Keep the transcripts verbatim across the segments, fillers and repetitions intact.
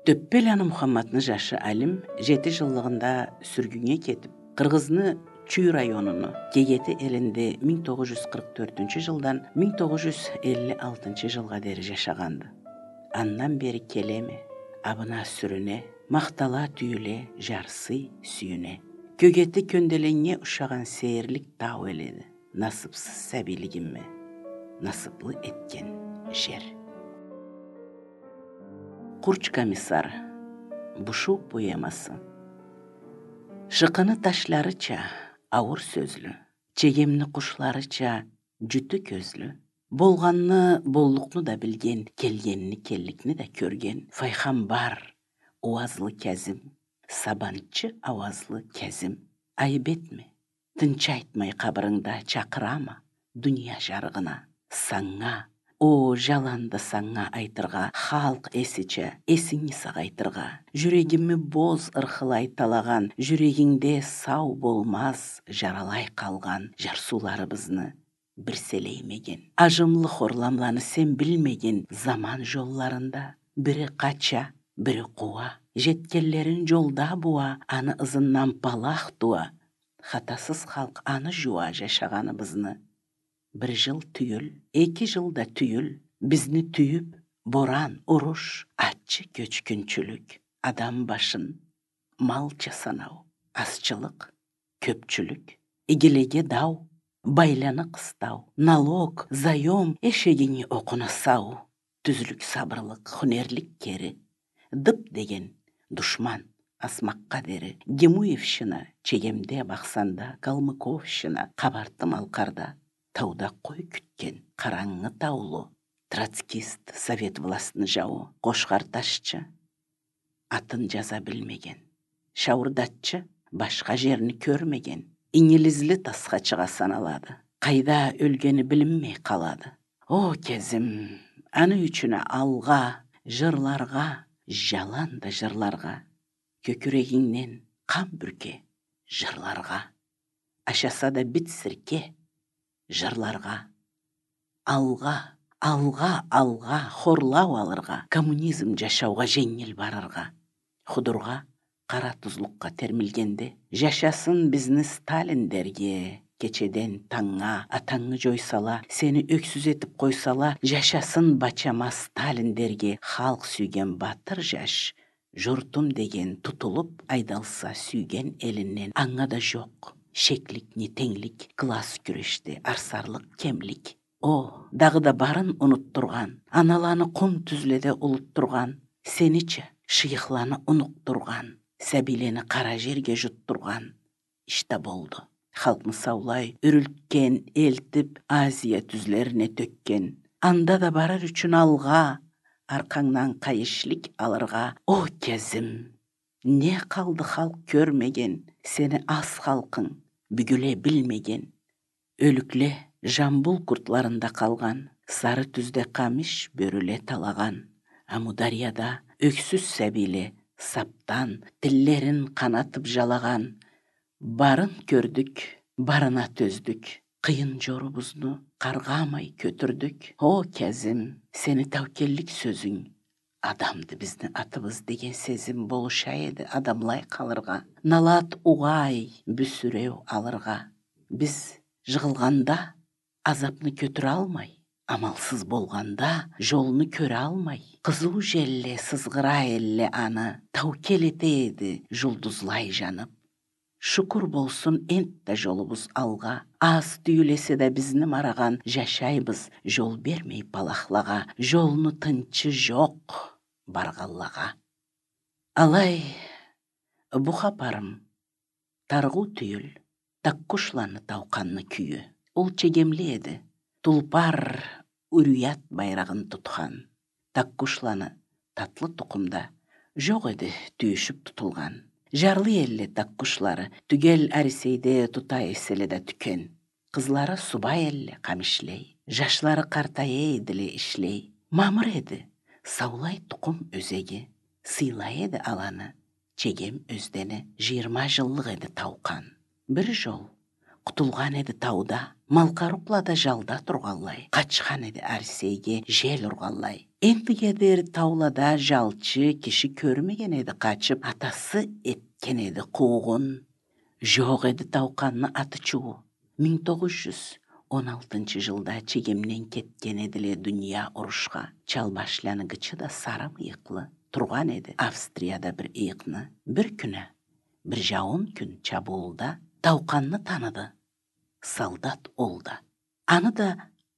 Төппел Мухаммадны жашы Алим жети жыллыгында сүргүнгө кетип, Кыргызны Чүй районуну Кегети элинде миң тогуз жүз кырк төртүнчү жылдан миң тогуз жүз элүү алтынчы жылга дери жашаганды. Андан бери келеме, абына сүрүнө, мактала түйүле, жарсы сүйүнө. Көгети көнделеңге ушаган сейирлик тау эледи. Насыпсыз сәбилигимме, насыплы эткен жер. Курч комиссар, бушу поэмасы. Шыкыны ташларыча ауыр сөзлü, чегемни кушларыча жүтү көзлü. Болганны боллукну да билген, келгенни келликни да көрген. Файхам бар, уазлы кәзім, сабанчы авазлы кәзім. Айып этме, тынч айтмай кабырыңда чакырама, дүния жарыгына, саңа. О, жаланды саңа айтырга, халк эсиче, эсиңи сагайтырга. Жүрегимми боз ырхылай талаган, жүрегиңде сау болмас, жаралай калган жарсууларыбызны бир селеймеген. Ажымлы хорламланы сен билмеген заман жолларында. Бири кача, бири куа, жеткенлерин жолда буа, аны ызынан балах туа. Хатасыз халк аны жуа жашаганыбызны. Бір жыл түйіл, эки жылда түйіл, бізні түйіп, боран, уруш, атчы көчкүнчүлүк, адам башын, малча санау, асчылык, көпчүлүк, игилеге дау, байланы кыстау, налог, заем, эшегиңи окуна сау, түзлүк сабырлык, хунерлик кери, дып деген, душман, асмакка дери, Гемуевшина, чегемде баксанда, Калмыковшина, кабартым алкарда, тауда кой күткен, караңгы таулу, троцкист, совет властны жауы, Кошкар ташчы, атын жаза билмеген, шауырдатчы, башка жерни көрмеген, иңилизли таскачыга саналады, кайда өлгени билинмей калады. О, кезим, аны үчүнө алга, жырларга, жаланды жырларга, көкүрегиңнен кам бүрке, жырларга, ашаса да бит сирке, жырларга, алга, алга, алга, хорлау алырга, коммунизм жашауга жеңил барырга, худурга, кара тузлукка термилгенде, жашасын бизни Сталиндерге, кечеден таңга, атаңы жойсала, сени өксүз этип койсала, жашасын бачама Сталиндерге, халк сүйген батыр жаш, журтум деген тутулуп, айдалса сүйген элинен, аңа да жок. Шеклик, не теңлик, класс күрешти, арсарлык, кемлик. О, дагы да барын унуттурган, аналаны кум түзледе улуттурган, сениче шыйыкланы унуктурган, сәбилени кара жерге жуттурган. Иште болду. Халкны саулай, үрүлткен, элтип, Азия түзлерине төккен. Анда да барар үчүн алга, аркаңнан кайышлик алырга. О, кезим, не калды халк көрмеген, сени аз халкың бүгүле билмеген. Өлүкле Жамбул куртларында калган, сары түзде камиш бөрүле талаган. Амударияда өксүз сәбиле саптан тиллерин канатып жалаган. Барын көрдүк, барына төздүк, кыйын жорубузну каргамай көтүрдүк. О, кезим, сени таукеллик сөзүң, адамды бизди атыбыз деген сезим болуша эди адамлай калырга. Налат угай бүсүрөв алырга. Биз жыгылганда азапны көтүрө алмай, амалсыз болганда жолну көрө алмай, кызуу желле сызгыра эле аны, таукел этеди жулдузлай жанып. Шукур болсун энтте жолубуз алга, аз түйүлесе да бизни мараган, жашайбыз жол бермей балахлага, жолну тынчы жок баргаллага. Алай, бухапарым, таргуу түйүл, таккушланы тауканны күйү. Ол чегемли эди, тулпар үрүят байрагын туткан. Таккушланы татлы тукумда жок эди түйүшүп тутулган. Жарлы эле таккушлары түгел арисейде тута эселе да түкен. Кызлары субай эле камишлей, жашлары картая эдиле ишлей. Мамыр эди, саулай тукум өзеги, сыйлай эди аланы, чегем өздене, жыйырма жыллык эди таукан. Бир жол кутулган эди тауда, малкаруклада жалда турганлай, качкан эди Арсейге жел урганлай. Эндигедир таулада жалчы киши көрмеген эди качып, атасы эткен эди куугун. Жок эди Тауканны аты чуу. миң тогуз жүз он алтынчы жылда чегемнен кеткен эдиле дүния урушка. Чалбашланы гычы да сарым ыйыклы турган эди Австрияда бир ыйыкны. Бир күнү, бир жауын күн чабуулда Тауканны таныды. Солдат олда. Аны да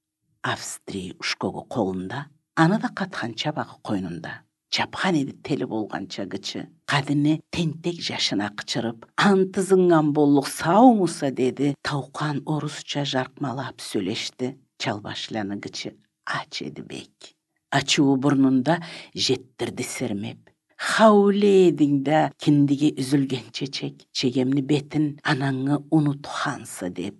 Австрия ушкогу колунда, аны да каткан чабагы койнунда. Чапхан эди тели болганча гычы. Кадыны тентек жашына кычырып, антызыңан боллук саумуса деди. Таукан орусча жаркмалап сөйлешти. Чалбашланы гычы ач эди бек. Ачуу бурнунда жеттирди сермеп. Хауле эдиңда киндиги үзүлген чечек. Чегемни бетин анаңы унутхансы деп.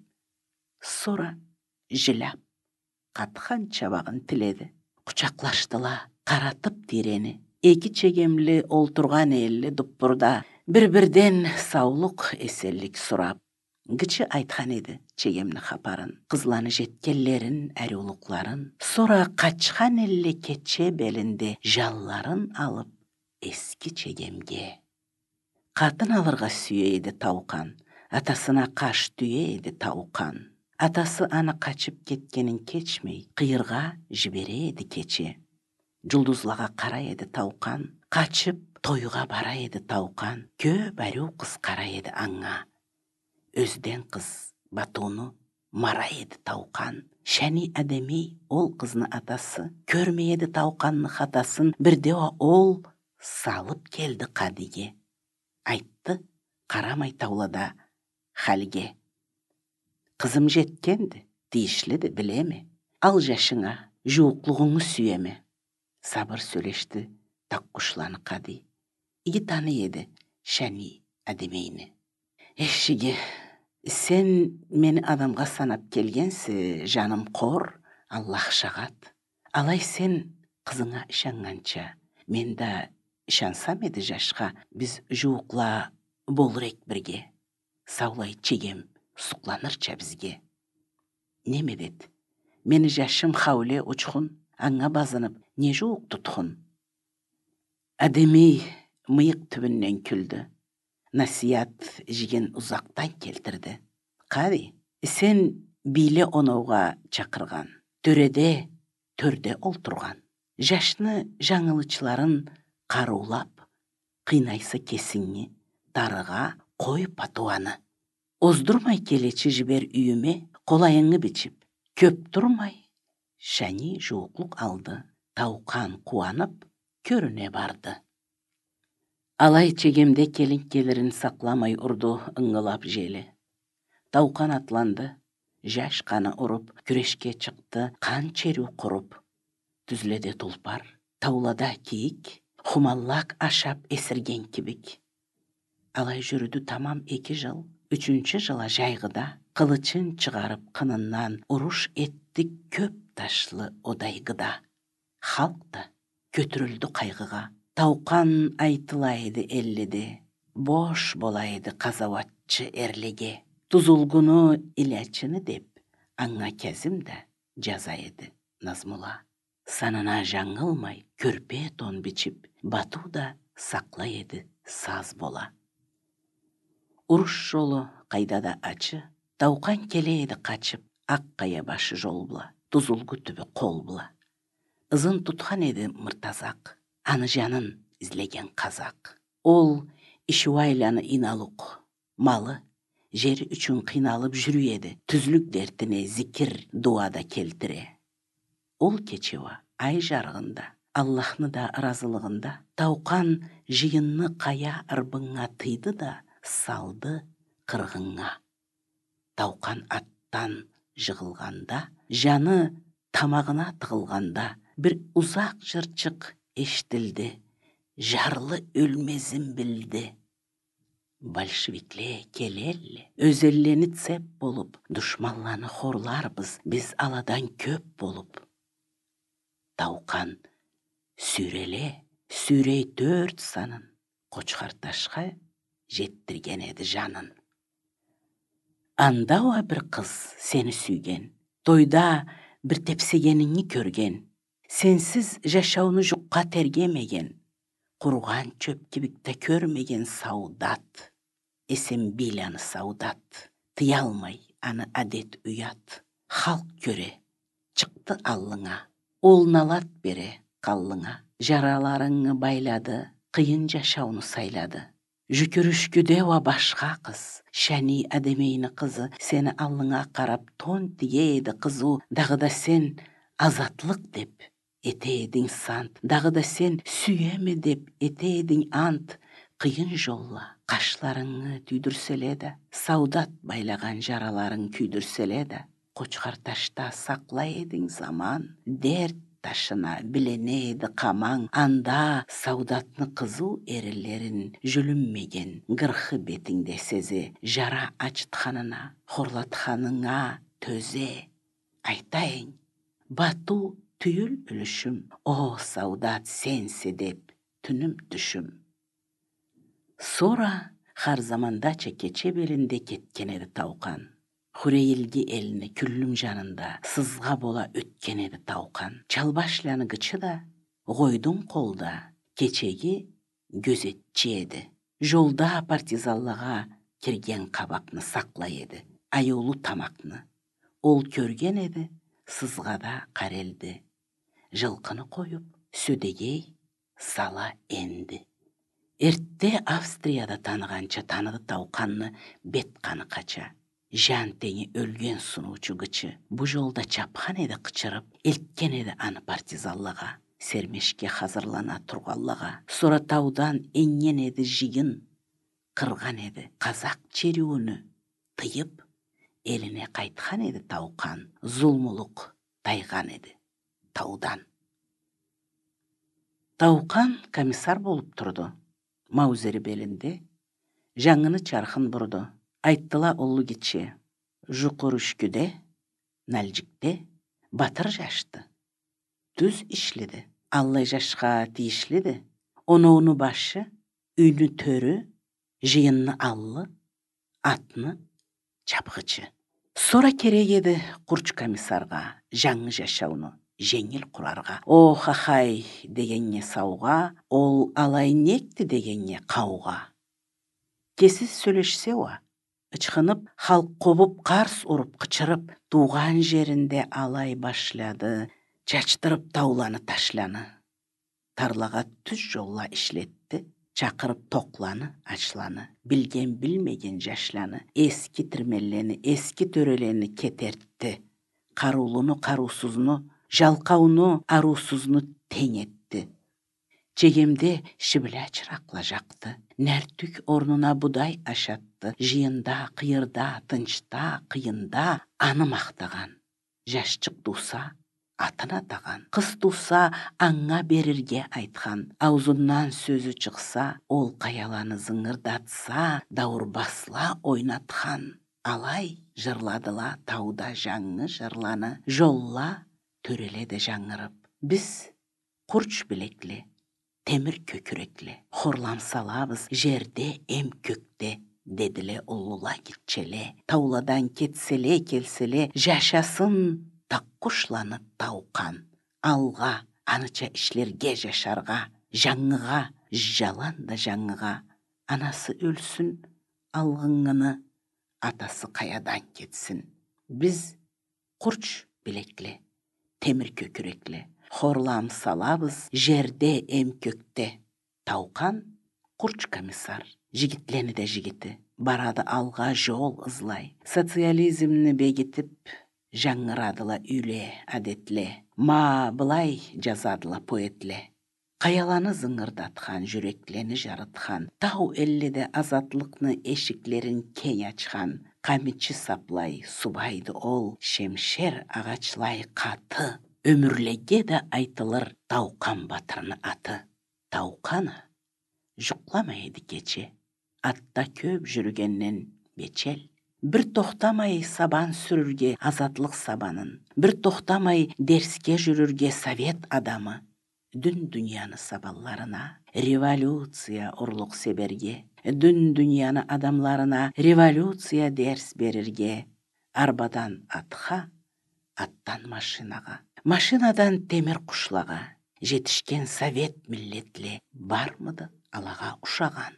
Сора жылап, каткан чабагын тиледи. Кучаклаштыла, каратып тирени. Эки чегемли олтурган элли дуппурда бир-бирден саулук эселлик сурап. Гычы айткан эди чегемни хапарын, кызланы жеткенлерин, әрулукларын. Сора качкан элли кече белинде жалларын алып эски чегемге. Катын алырга сүйейди Таукан, атасына каш түйейди Таукан. Атасы аны качып кеткенин кечмей, кыйырга жиберейди кече. Жулдузлага карайды Таукан, качып тойга барайды Таукан. Көп ару кыз карайды аңга. Өзден кыз батууну марайды Таукан. Шани адеми ол кызны атасы. Көрмейді Тауканны хатасын, бирдева ол салып келди кадиге. Айтты, карамай таулада халге. Кызым жеткенди, тийишлиди билеме. Ал жашыңа, жууклугуңу сүйеме. Сабыр сөйлешти таккушланы кади. Иги таны еді Шани адемейни. Эшиге, сен мени адамга санап келгенси, жаным кор, Аллах шагат. Алай сен кызыңа ишанганча, мен да ишансам эди жашка, биз жуукла болурек бирге. Саулай чегем сукланырча бизге. Неме дед? Мени жашым хауле учхун, аңа базынып, не жуук тутхун. Адемей мыйык түбүнөн күлдү. Насият жиген узактан келтирди. Кади, сен бийле онууга чакырган, төреде, төрдө олтурган. Жашны жаңылычларын каруулап, кыйнайсы кесиңи, дарыга кой патуаны. Оздурмай келечи жибер үйүмө, колайыңы бичип, көп турмай. Шани жууклук алды. Таукан куанып, көрүнө барды. Алай чегемде келин-келерин сакламай урду ыңгылап жели. Таукан атланды, жаш каны уруп, күрешке чыкты, кан черүү куруп. Түзледе тулпар, таулада кийик, хумаллак ашап эсирген кибик. Алай жүрүдү тамам эки жыл. Үчүнчү жыла жайгыда, кылычын чыгарып кынынан уруш этти көп ташлы одайгыда. Халк да көтүрүлдү кайгыга. Таукан айтылайды эллиде, бош болайды казаватчы эрлиге. Тузулгуну илячыны деп, аңа кезим да жазайды Назмула. Санына жаңылмай, көрпе тон бичип, бату да саклайды саз бола. Уруш жолу кайдада ачы, Таукан келейди качып, ак кая башы жол була, тузулгу түбү кол була. Ызын туткан эди мыртазак, аны жанын излеген казак. Ол Ишуайланы иналук, малы, жери үчүн кыйналып жүрү түзлүк дертине зикир дуада келтире. Ол кечева ай жаргында, Аллахны да ыразылыгында, Таукан жыйынны кая ырбыңа тыйды да салды кыргыңа. Таукан аттан жыгылганда, жаны тамагына тыгылганда, бир узак жырчык эштилди, жарлы өлмезин билди. Большевикле келелли, өзеллени цеп болуп, душманланы хорларбыз, биз аладан көп болуп. Таукан сүреле, сүрей төрт санын, Кочкар ташка жеттирген эди жанын. Анда ва бір қыз сені сүйген, тойда бір тепсегеніңі көрген, сенсіз жашауны жұққа тергемеген, құрған чөп кебікті көрмеген саудат. Есен бил аны саудат, тыя алмай аны адет ұят. Халк көре, чықты аллыңа, ол налат бере қаллыңа. Жараларыңы байлады, қиын жашауны сайлады. Жүкірішкіде ва башқа қыз, шәни әдемейні қызы, сені аллыңа қарап тон тиеді қызу. Дағыда сен азатлық деп етедің сант, дағыда сен сүйеме деп етедің ант. Қиын жолла қашларыңы түйдірселеді, саудат байлаған жараларың күйдірселеді. Қочқар ташта сақла едің заман, дерт ташына біленеді қамаң. Анда саудатны қызу ерілерін жүлінмеген, ғырқы бетіңде сезе, жара ачытқанына, хорлатқаныңа төзе. Айтайын, бату түйіл үлішім, о саудат сенсе деп түнім түшім. Сора har zamandача кече белінде кеткен еді тауқан. Хурейілге еліні күллім жанында сызға бола өткен еді тауқан. Чалбашляны гычы да ғойдың қолда кечеге gözетчі еді. Жолда партизаллаға кірген қабақны сақла еді. Аюлу тамақны. Ол көрген еді, сызғада қарелді. Жылқыны қойып, сөдегей сала енді. Эртте Австрияда танығанша таныды тауқанны бет қаны қача. Жан теңі өлген сунучу гычы. Бұ жолда чапқан еді қычырып, елткен еді аны партизаллаға. Сермешке хазырлана тұрғаллаға. Сора таудан енген еді жиын. Қырған еді қазақ черуіні. Тыйып, еліне қайтқан еді тауқан. Зұлмұлық тайған еді таудан. Тауқан комиссар болып тұрды. Маузері белінде, жаңыны чарқын бұрды. Айттыла олы кетше, жұқыр үшкіде, нәлжікте батыр жашты. Түз ішледі, аллай жашқа тиішледі. Оны-оны башы, үйні төрі, жиынны аллы, атны чапғычы. Сора керек еді құрч комиссарға жаңы жашауны жеңіл құрарға. О, хахай дегенне сауға, ол алай некті дегенне қауға. Кесіз сөйлешсе оа, ычқынып, халық қобып, қарс ұрып, қычырып, туған жерінде алай башляды, чачтырып тауланы ташланы. Тарлаға түз жолла ішлетті, чақырып тоқланы, ачланы, білген білмеген жашланы, ескі тірмелені, ескі төрелені кетертті, қарулыны, қарусызны, жалқауны, арусызны тең етті. Чегемде шібілә чырақла жақты, нәртүк орнына будай ашатты, жиында, қиырда, тыншта, қиында аны мақтаған. Жашчық туса, атын атаған, қыз туса, аңға берерге айтқан, аузынан сөзі шықса, ол қаяланы зыңырдатса, дауыр басла ойнатқан. Алай жырладыла тауда жаңы жырланы, жолла төреледі жаңырып. Біз құрч білеклі, темір көкіреклі, хорлам салабыз жерде ем көкте, деділе ұлыла кетчеле, тауладан кетселе келселе, жашасын таққұшланы тауқан. Алға, аныча ішлерге жашарға, жаңыға, жалан да жаңыға, анасы өлсін, алғыңыны, атасы қаядан кетсін. Біз құрч білеклі, темір көкіреклі, хорлам салабыз жерде ем көкте. Тауқан құрч комиссар, жігітлені де жігіті, барады алға жол ызлай. Социализмні бегітіп, жаңырадыла үйле әдетле, ма былай жазадыла поэтле. Қаяланы зыңырдатқан, жүреклені жарытқан, тау әлледе азатлықны эшіклерін кең ачқан, қамитчі саплай субайды ол, шемшер ағачлай қаты. Өмірлеге де айтылыр тауқан батырны аты. Тауқаны жұқламайды кече, атта көп жүргеннен бечел. Бір тоқтамай сабан сүрірге азатлық сабанын, бір тоқтамай дерске жүрірге совет адамы. Дүн дүнияны сабалларына, революция ұрлық себерге, дүн дүнияны адамларына революция дерс берирге, арбадан атқа, аттан машинаға, машинадан темір құшлаға, жетішкен совет миллетле бармыды алаға ұшаған.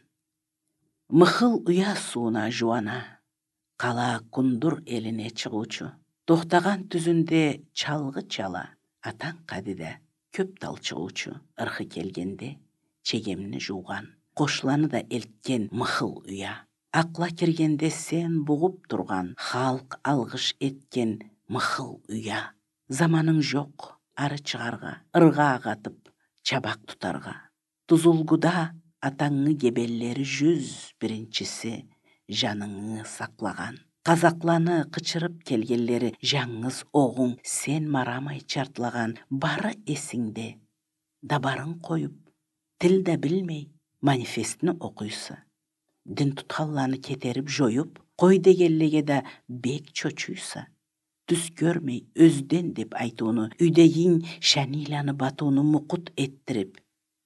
Мықыл ұя суына жуана, қала күндүр еліне чығучу, тоқтаған түзінде чалғы чала, атан қадиде көп тал чығучу, ырқы келгенде чегемні жуған, қошланы да елткен мықыл ұя. Ақла кергенде сен бұғып тұрған, халық алғыш еткен мықыл ұя. Заманың жоқ ары чығарға, ырға ағатып, чабақ тұтарға. Тұзылғыда атаңы гебеллері жүз біріншісі жаныңы сақлаған. Қазақланы қычырып келгелері жаңыз оғың сен марамай чартлаған. Бары есіңде, дабарын қойып, тілді білмей манифестіні оқойсы. Дін тұтқалланы кетеріп жойып, қой дегеллеге да бек чочуйса. Түс көрмей өзден деп айтуыны, үйдейін шәниланы батуыны мұқыт еттіріп,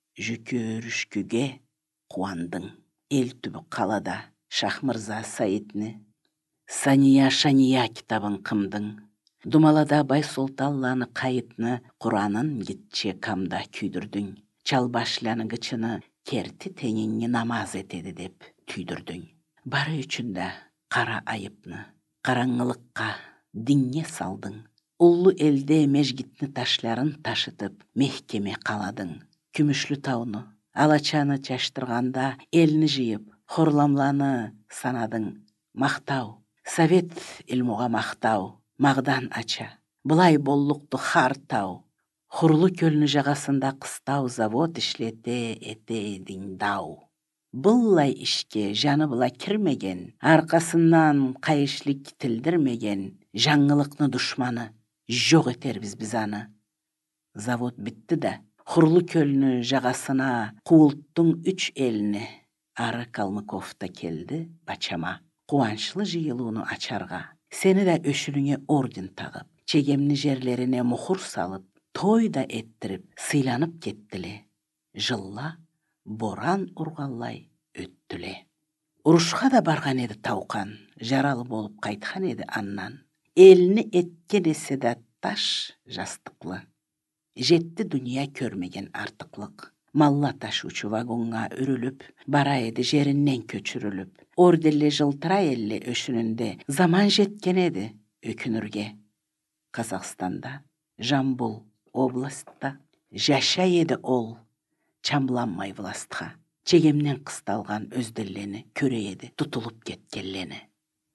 жүкерішкіге қуандың. Ел түбі қалада Шахмырза Саидні, Сания Шания кітабын қымдың. Думалада Байсолталланы қайытны, Құранын гитче камда күйдірдің. Чалбашляны гычыны керті теңіңі намаз етеді деп түйдірдің. Бары үшінде қара айыпны, қараңғылыққа динге салдың. Уллу элде межгитні ташларын ташытып, мехкеме қаладың. Күмішлі тауны, алачаны чаштырғанда елні жиып, хорламланы санадың. Мақтау, совет илмуға мақтау, мағдан ача. Бұлай боллықты хартау, хурлы көліні жағасында қыстау завод ішлете етедін дау. Бұллай ішке жаны бұла кірмеген, арқасынан қайышлік тілдірмеген, жаңылықны дұшманы жоқ етер біз бізаны. Завод бітті да, хурлы көліні жағасына қуылттың үч еліні. Ары Калмыковта келді бачама. Қуаншылы жиылуыны ачарға. Сені де өшіліңе орден тағып, чегемні жерлеріне мұхыр салып, той да еттіріп, сыйланып кеттіле. Жылла, боран ұрғаллай өттіле. Ұрышқа да барған еді тауқан, жаралы болып қайтқан еді аннан. Еліні еткен есе да таш жастықлы. Жетті дүния көрмеген артықлық. Малла ташучу вагонға үріліп, бара еді жерінен көчіріліп. Орделі жылтыра елі өшінінде заман жеткен еді өкінірге. Қазақстанда, Жамбыл областта жаша еді ол, чамланмай властқа. Чегемнен қысталған өзделлені көре еді тұтылып кеткеллені.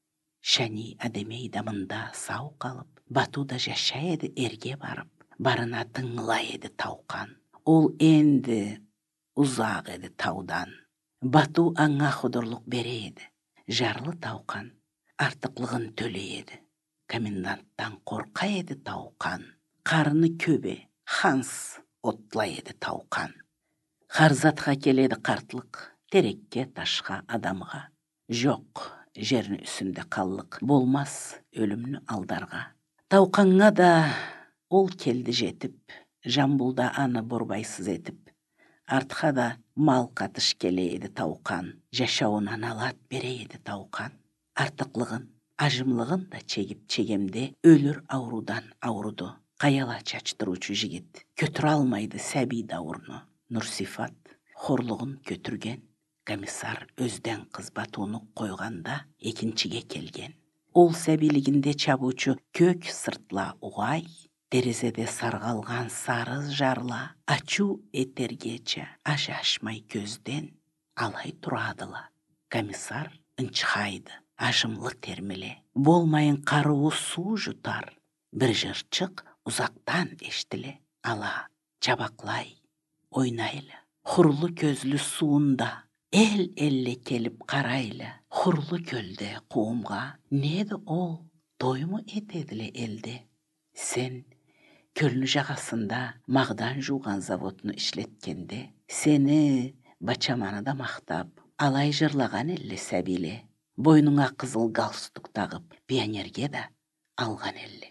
Шәни адемей дамында сау қалып, батуда жаша еді ерге барып, барына тыңла еді тауқан. Ол енді ұзақ еді таудан. Бату аңа құдырлық береді. Жарлы тауқан артықлығын төлейді. Коменданттан қорқа еді тауқан. Қарыны көбе, ханс отла еді тауқан. Қарзатқа келеді қартлық, терекке ташқа адамға. Жоқ, жерін үсінде қаллық, болмас өлімні алдарға. Тауқанға да ол келді жетіп, Жамбулда аны борбайсыз етіп, артқа да мал қатыш келейді тауқан, жашауынан алат берейді тауқан. Артықлығын, ажымлығын да чегіп чегемде өлір аурудан ауруды. Қаяла чачтыручу жігіт, көтір алмайды сәби дауырны. Нұрсифат, хорлығын көтірген, комиссар өзден қыз батуыны қойғанда екіншіге келген. Ол сәбилігінде чабучу көк сыртла ұғай, терезеде сарғалған сарыз жарла, ачу етергече ашашмай көзден алай тұрадыла. Комиссар үнчхайды, ажымлы термеле, болмайын қаруы су жұтар. Бір жырчық ұзақтан ештіле, ала, жабақлай, ойнайлы. Хурлы көзлі суында, ел-елле келіп қарайлы. Хурлы көлде қуымға, неді ол, тоймы етеділі елде. Сен көліні жағасында мағдан жуған заводны ішлеткенде, сені бачаманы да мақтап, алай жырлаған әлі сәбиле. Бойныңа қызыл галстук тағып, пионерге да алған әлі.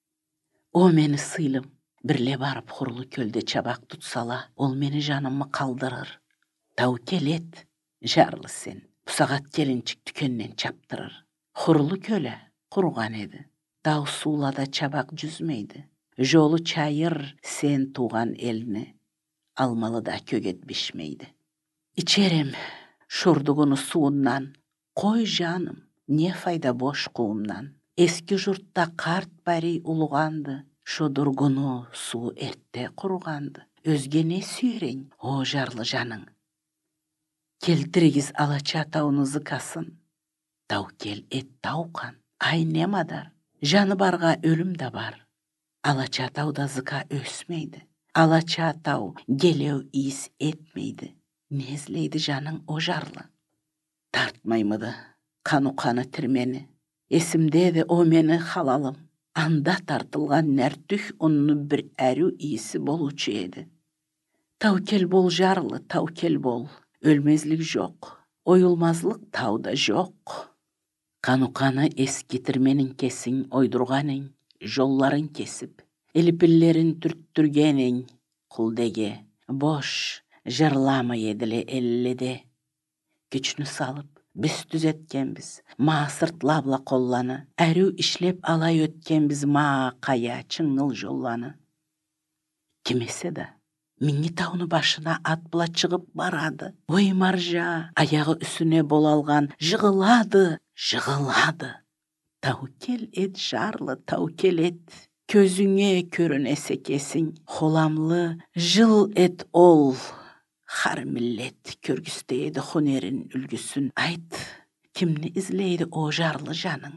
О мені сыйлым, бірле барып хурлы көлде чабақ тұтсала, ол мені жанымы қалдырыр. Тау келет, Жарлы sen, bu sagat gelinçik tükenden çaptırır. Hurlu köle, kurugan edi. Dağ suulada çabak cüzmeydi. Jolu çayır sen tuğan elini, almalı da köget bişmeydi. İçerim şurdugunu suundan, koy canım, ne fayda boş kuğumdan. Eski jurtta kart bari ulugandı, şu durgunu su ertte kurugandı. Özge ne süyreň, o jarlı janın. Keltirigiz alaça tauny zыкasın. Tau kel et taukan, ay ne madar. Janı barga ölüm de var. Alaça tauda zıka ösmeydi. Alaça tau gelev is etmeydi. Nezleydi janın o jarlı. Tartmaymıdı kanu kanı tirmeni. Esimde de o meni halalım. Anda tartılgan nertüh onu bir ärü iyisi boluçu edi. Taukel bol jarlı, taukel bol. Ölmezlik жоқ, oyulmazlık tauda жоқ. Kanu kanı eskitirmenin kesin oydurganin, jolların kesip, elipillerin türttürgenin, kuldege, boş, jırlama yedile ellede. Güçnü salıp, biz düzetkenbiz, ma sırtlabla kollanı, ärü işlep alay ötkenbiz ma kaya çıngıl jollanı. Kimese de, minni tauny başına atbıla çıgıp baradı. Oy marja, ayağı üstüne bolalgan, jığıladı, jığıladı. Taukel et jarlı, taukel et. Közüňe körünese kesin, holamlı, jıl et ol. Har millet körgüsteydi hunerin ülgüsün. Ayt, kimni izleydi o jarlı janın?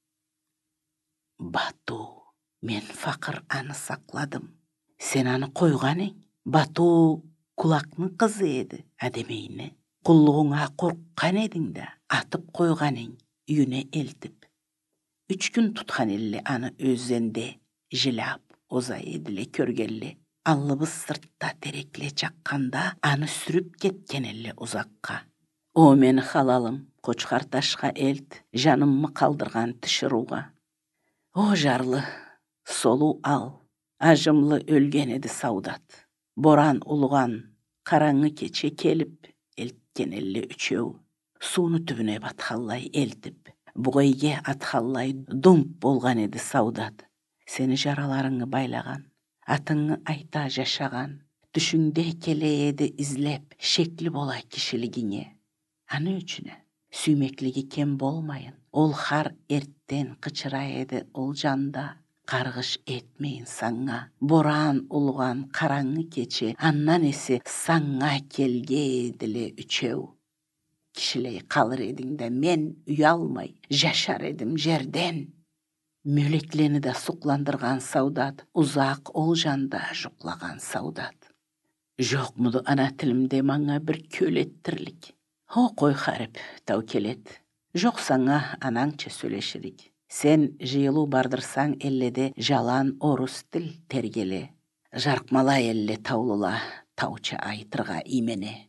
Batu, men fakir anı sakladım. Sen anı koyganeň. Batu kulaknın kızı edi, ademeyni. Kulluğuna korkkan edin de, atıp koyganeň, üyüne eltip. Üç gün tutkan elli anı özende, jilap, oza edile körgelli. Allıbız sırtta terekle çakkanda, anı sürüp ketken elli uzakka. O meni halalım, koçkar taşka elt, janımmy kaldırgan tişiruga. O jarlı, solu al, ajımlı ölgen edi saudat. Boran ulugan, karaňy keçe kelip, eltken elli üçew. Suunu tübüne bathallay eltip, buğayge athallay dump bolgan edi saudat. Seni jaralaryňy baylagan, atyňy ayta jaşagan, düşünde keleyedi izlep, şekli bola kişiligiňe. Ana üçüne, sүйmekligi kem bolmayın. Ol har ertten kıçırayedi ol janda. Kargış etmeyin saňa, boran ulugan karaňy keçe, annan esi saňa kelgedile üçew. Kişiley kalır edinde men uyalmay, jaşar edim jerden. Mölekleni de suklandırgan saudat, uzak ol janda juklagan saudat. Jokmudu ana tilimde maňa bir kölettirlik. Ho koy harip, taukelet. Jok saňa anaňça söyleşirik. Sen jıyılu bardırsan ellede jalan orus til tergele. Jarkmala elle taulula, tauça aytırga imene.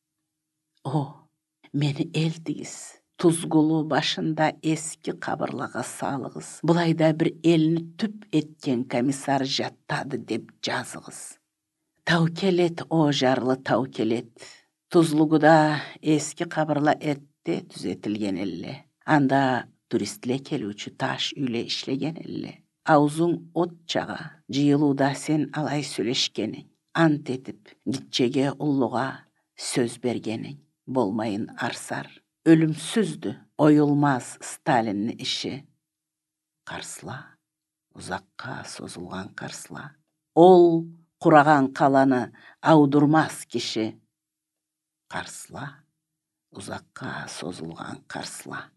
O, meni eltigiz, tuzgulu başında eski kabırlaga salığız. Bulayda bir elini tüp etken komisar jattadı dep жазığız. Taukelet o jarlı taukelet. Tuzluguda eski kabırla ette düzetilgen elle. Anda turistle kelüçü taş üle işlegen elle. Auzun ot çağa, jıyılıda sen alay söyleşkenin. Ant etip, gitçege ulluğa söz bergenin. Bolmayın arsar. Ölümsüzdü, oyulmaz Stalin'ni işi. Karsla, uzakka sozulgan karsla. Ol kuragan kalanı audurmaz kişi. Karsla, uzakka sozulgan karsla.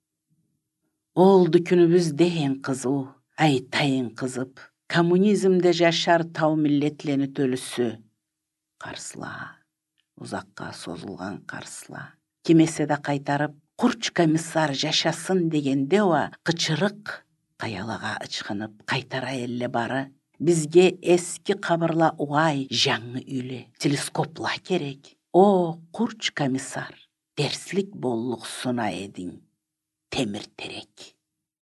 Oldu günübüz deyin kızı, aytayın kızıp, komünizmde jaşar tau milletleni tölüsü. Karsla, uzakka sozulgan karsla. Kimese de kaytarıp, kurç komissar jaşasın degen deva, kıçırık, kayalaga ıçkınıp, kaytara elle barı. Bizge eski kabırla uay, janı üle, teleskopla gerek. O kurç komissar, derslik bolluk suna edin, temir terek.